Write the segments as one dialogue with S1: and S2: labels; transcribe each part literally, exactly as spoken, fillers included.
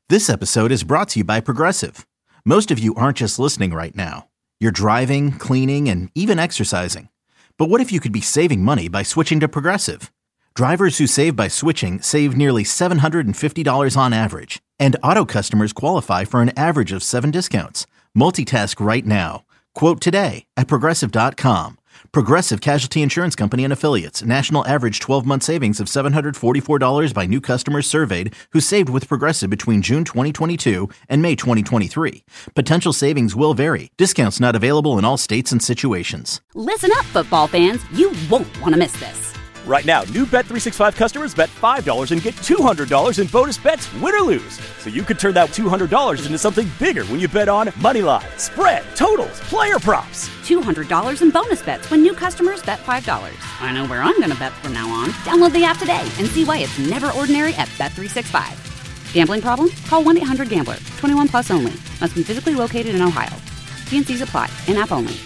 S1: This episode is brought to you by Progressive. Most of you aren't just listening right now. You're driving, cleaning, and even exercising. But what if you could be saving money by switching to Progressive? Drivers who save by switching save nearly seven hundred fifty dollars on average. And auto customers qualify for an average of seven discounts. Multitask right now. Quote today at Progressive dot com. Progressive Casualty Insurance Company and Affiliates. National average twelve-month savings of seven hundred forty-four dollars by new customers surveyed who saved with Progressive between June twenty twenty-two and May twenty twenty-three. Potential savings will vary. Discounts not available in all states and situations.
S2: Listen up, football fans. You won't want to miss this.
S3: Right now, new Bet three sixty-five customers bet five dollars and get two hundred dollars in bonus bets, win or lose. So you could turn that two hundred dollars into something bigger when you bet on money line, spread, totals, player props.
S2: two hundred dollars in bonus bets when new customers bet five dollars. I know where I'm going to bet from now on. Download the app today and see why it's never ordinary at Bet three sixty-five. Gambling problem? Call one eight hundred gambler. twenty-one plus only. Must be physically located in Ohio. T and C's apply. In-app only.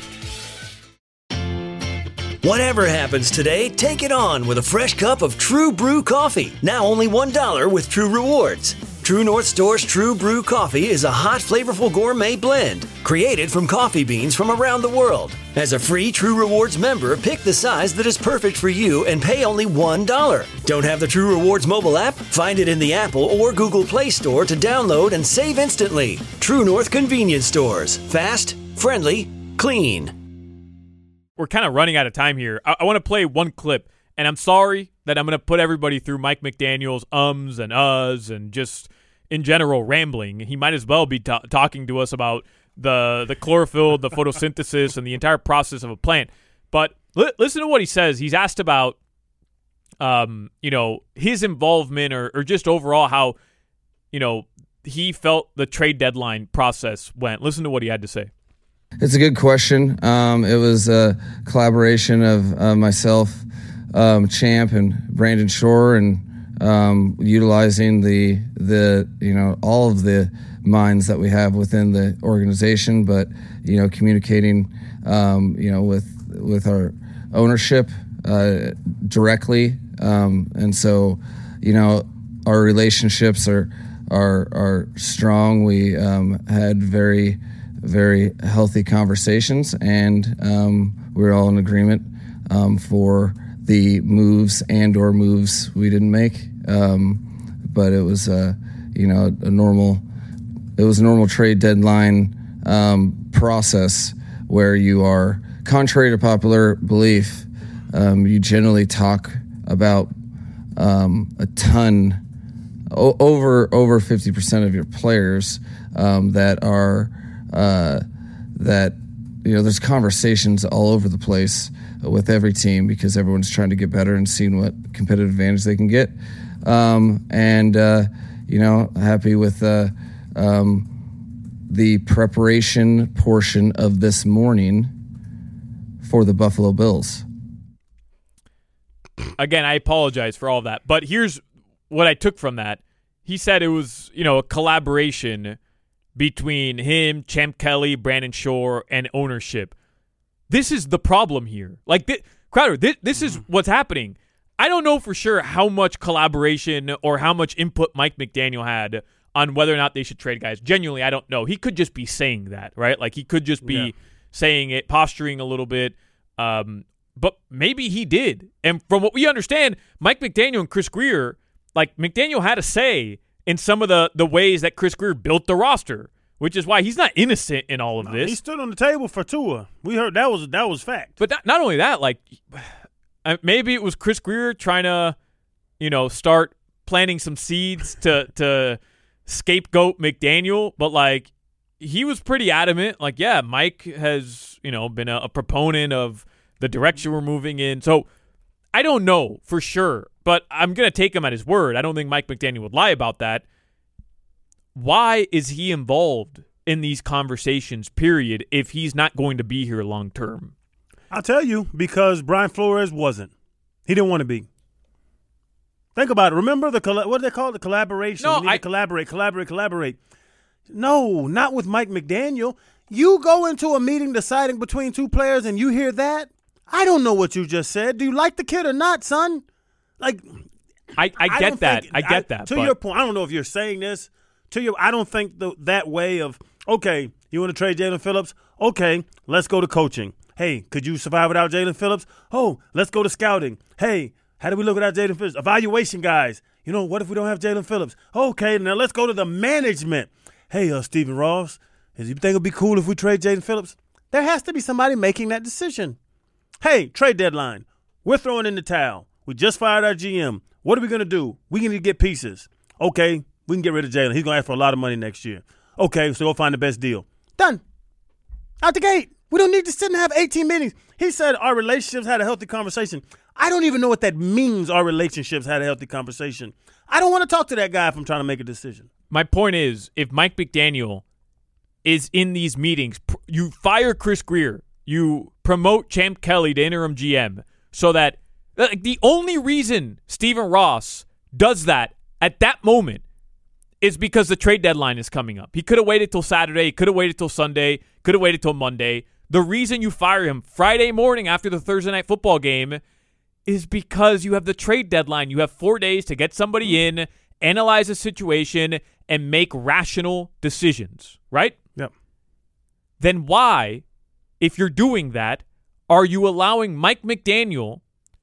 S4: Whatever happens today, take it on with a fresh cup of True Brew coffee. Now only one dollar with True Rewards. True North Store's True Brew coffee is a hot, flavorful gourmet blend created from coffee beans from around the world. As a free True Rewards member, pick the size that is perfect for you and pay only one dollar. Don't have the True Rewards mobile app? Find it in the Apple or Google Play Store to download and save instantly. True North Convenience Stores. Fast, friendly, clean.
S5: We're kind of running out of time here. I, I want to play one clip, and I'm sorry that I'm going to put everybody through Mike McDaniel's ums and uhs and just, in general, rambling. He might as well be ta- talking to us about the the chlorophyll, the photosynthesis, and the entire process of a plant. But li- listen to what he says. He's asked about, um, you know, his involvement or, or just overall how, you know, he felt the trade deadline process went. Listen to what he had to say.
S6: It's a good question. Um, it was a collaboration of uh, myself, um, Champ, and Brandon Shore, and um, utilizing the the you know all of the minds that we have within the organization, but you know communicating um, you know with with our ownership uh, directly, um, and so you know our relationships are are are strong. We um, had very very healthy conversations, and um, we were all in agreement um, for the moves and or moves we didn't make. Um, but it was, uh, you know, a normal, it was a normal trade deadline um, process where you are, contrary to popular belief, um, you generally talk about um, a ton, o- over over fifty percent of your players um, that are Uh, that, you know, there's conversations all over the place with every team because everyone's trying to get better and seeing what competitive advantage they can get. Um, and, uh, you know, happy with uh, um, the preparation portion of this morning for the Buffalo Bills.
S5: Again, I apologize for all of that. But here's what I took from that. He said it was, you know, a collaboration between him, Champ Kelly, Brandon Shore, and ownership. This is the problem here. Like, th- Crowder, th- this is what's happening. I don't know for sure how much collaboration or how much input Mike McDaniel had on whether or not they should trade guys. Genuinely, I don't know. He could just be saying that, right? Like, he could just be yeah. saying it, posturing a little bit. Um, but maybe he did. And from what we understand, Mike McDaniel and Chris Grier, like, McDaniel had a say in some of the, the ways that Chris Grier built the roster, which is why he's not innocent in all of
S7: no,
S5: this.
S7: He stood on the table for Tua. We heard that was that was fact.
S5: But not, not only that, like maybe it was Chris Grier trying to, you know, start planting some seeds to to scapegoat McDaniel, but like he was pretty adamant. Like, yeah, Mike has, you know, been a, a proponent of the direction we're moving in. So I don't know for sure, but I'm going to take him at his word. I don't think Mike McDaniel would lie about that. Why is he involved in these conversations, period, if he's not going to be here long term?
S7: I'll tell you, because Brian Flores wasn't. He didn't want to be. Think about it. Remember the what do they call it? The collaboration.
S5: No,
S7: we need
S5: I,
S7: to collaborate, collaborate, collaborate. No, not with Mike McDaniel. You go into a meeting deciding between two players and you hear that? I don't know what you just said. Do you like the kid or not, son? Like,
S5: I, I get
S7: I
S5: that.
S7: think,
S5: I get
S7: I,
S5: that.
S7: To
S5: but.
S7: your point, I don't know if you're saying this to you, I don't think the, that way of, okay, you want to trade Jaelan Phillips? Okay, let's go to coaching. Hey, could you survive without Jaelan Phillips? Oh, let's go to scouting. Hey, how do we look without Jaelan Phillips? Evaluation guys. You know, what if we don't have Jaelan Phillips? Okay, now let's go to the management. Hey, uh, Stephen Ross, do you think it would be cool if we trade Jaelan Phillips? There has to be somebody making that decision. Hey, trade deadline. We're throwing in the towel. We just fired our G M. What are we going to do? We need to get pieces. Okay, we can get rid of Jaelan. He's going to ask for a lot of money next year. Okay, so go find the best deal. Done. Out the gate. We don't need to sit and have eighteen meetings. He said our relationships had a healthy conversation. I don't even know what that means, our relationships had a healthy conversation. I don't want to talk to that guy if I'm trying to make a decision.
S5: My point is, if Mike McDaniel is in these meetings, you fire Chris Grier, you promote Champ Kelly to interim G M, so that like, the only reason Stephen Ross does that at that moment is because the trade deadline is coming up. He could have waited till Saturday, he could have waited till Sunday, could have waited till Monday. The reason you fire him Friday morning after the Thursday night football game is because you have the trade deadline. You have four days to get somebody in, analyze the situation, and make rational decisions, right?
S7: Yep.
S5: Then why, if you're doing that, are you allowing Mike McDaniel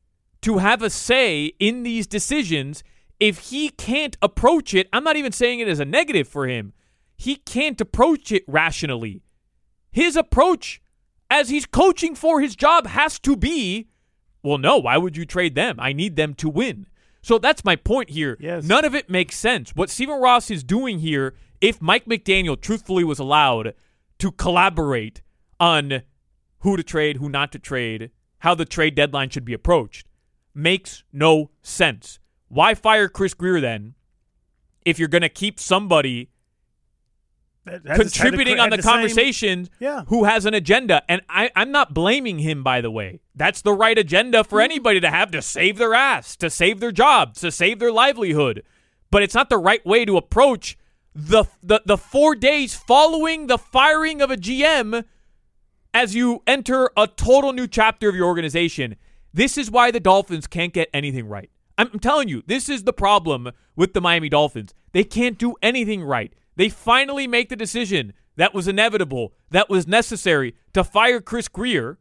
S5: to have a say in these decisions if he can't approach it? I'm not even saying it as a negative for him. He can't approach it rationally. His approach, as he's coaching for his job, has to be, well, no, why would you trade them? I need them to win. So that's my point here.
S7: Yes.
S5: None of it makes sense. What Stephen Ross is doing here, if Mike McDaniel truthfully was allowed to collaborate on who to trade, who not to trade, how the trade deadline should be approached, makes no sense. Why fire Chris Grier then if you're going to keep somebody contributing on the, the conversation
S7: same, yeah.
S5: who has an agenda? And I, I'm not blaming him, by the way. That's the right agenda for anybody to have, to save their ass, to save their jobs, to save their livelihood. But it's not the right way to approach the the, the four days following the firing of a G M as you enter a total new chapter of your organization. This is why the Dolphins can't get anything right. I'm telling you, this is the problem with the Miami Dolphins. They can't do anything right. They finally make the decision that was inevitable, that was necessary, to fire Chris Grier.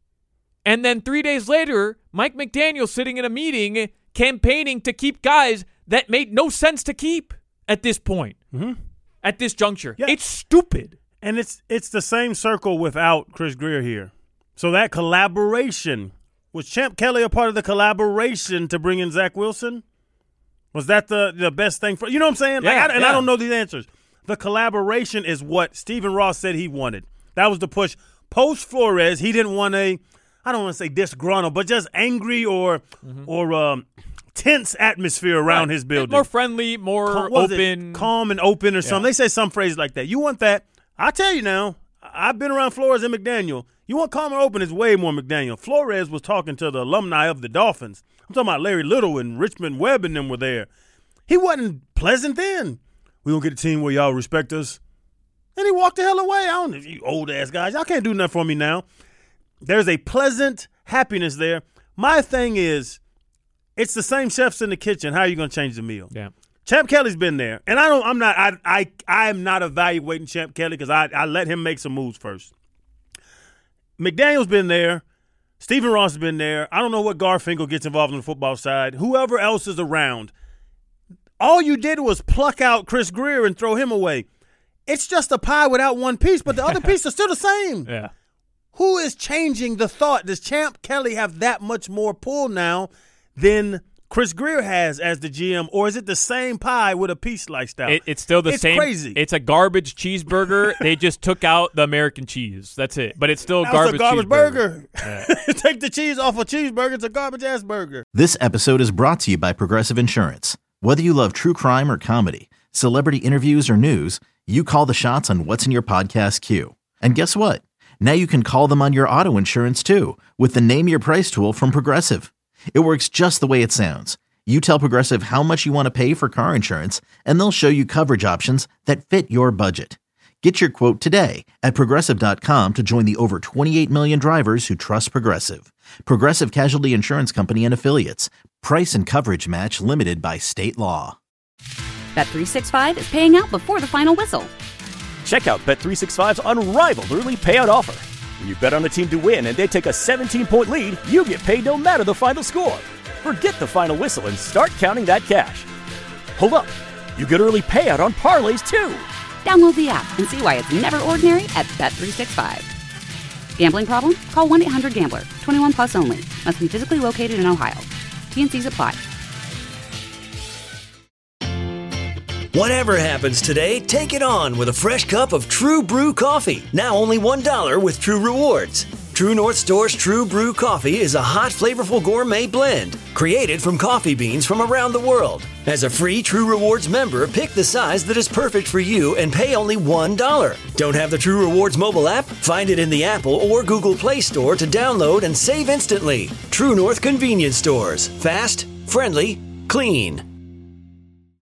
S5: And then three days later, Mike McDaniel sitting in a meeting campaigning to keep guys that made no sense to keep at this point,
S7: mm-hmm.
S5: at this juncture.
S7: Yeah.
S5: It's stupid.
S7: And it's it's the same circle without Chris Grier here. So that collaboration, was Champ Kelly a part of the collaboration to bring in Zach Wilson? Was that the, the best thing for – you know what I'm saying? Like,
S5: yeah,
S7: I, and
S5: yeah.
S7: I don't know these answers. The collaboration is what Stephen Ross said he wanted. That was the push. Post Flores, he didn't want a – I don't want to say disgruntled, but just angry or mm-hmm. or um, tense atmosphere around
S5: right.
S7: his building.
S5: More friendly, more
S7: Cal-
S5: open.
S7: Calm and open or
S5: yeah.
S7: something. They say some phrase like that. You want that. I tell you now, I've been around Flores and McDaniel. You want calm and open, it's way more McDaniel. Flores was talking to the alumni of the Dolphins. I'm talking about Larry Little and Richmond Webb and them were there. He wasn't pleasant then. We gonna get a team where y'all respect us. And he walked the hell away. I don't know, you old-ass guys. Y'all can't do nothing for me now. There's a pleasant happiness there. My thing is, it's the same chefs in the kitchen. How are you going to change the meal?
S5: Yeah.
S7: Champ Kelly's been there. And I don't, I'm not, I I, I am not evaluating Champ Kelly because I, I let him make some moves first. McDaniel's been there. Stephen Ross has been there. I don't know what Garfinkel gets involved on the football side. Whoever else is around. All you did was pluck out Chris Grier and throw him away. It's just a pie without one piece, but the other piece is still the same.
S5: Yeah.
S7: Who is changing the thought? Does Champ Kelly have that much more pull now than Chris Grier has as the G M, or is it the same pie with a piece sliced out?
S5: It, it's still the
S7: it's
S5: same.
S7: Crazy.
S5: It's a garbage cheeseburger. They just took out the American cheese. That's it. But it's still a
S7: Now
S5: garbage,
S7: it's a garbage
S5: cheeseburger.
S7: burger.
S5: Yeah.
S7: Take the cheese off a cheeseburger. It's a garbage ass burger.
S1: This episode is brought to you by Progressive Insurance. Whether you love true crime or comedy, celebrity interviews or news, you call the shots on what's in your podcast queue. And guess what? Now you can call them on your auto insurance too with the Name Your Price tool from Progressive. It works just the way it sounds. You tell Progressive how much you want to pay for car insurance, and they'll show you coverage options that fit your budget. Get your quote today at Progressive dot com to join the over twenty-eight million drivers who trust Progressive. Progressive Casualty Insurance Company and Affiliates. Price and coverage match limited by state law.
S2: Bet three sixty-five is paying out before the final whistle.
S3: Check out Bet three sixty-five's unrivaled early payout offer. When you bet on a team to win and they take a seventeen-point lead, you get paid no matter the final score. Forget the final whistle and start counting that cash. Hold up. You get early payout on parlays, too.
S2: Download the app and see why it's never ordinary at Bet three sixty-five. Gambling problem? Call one eight hundred gambler. twenty-one plus only. Must be physically located in Ohio. T and Cs apply.
S4: Whatever happens today, take it on with a fresh cup of True Brew coffee. Now only one dollar with True Rewards. True North Store's True Brew coffee is a hot, flavorful gourmet blend created from coffee beans from around the world. As a free True Rewards member, pick the size that is perfect for you and pay only one dollar. Don't have the True Rewards mobile app? Find it in the Apple or Google Play Store to download and save instantly. True North Convenience Stores. Fast, friendly, clean.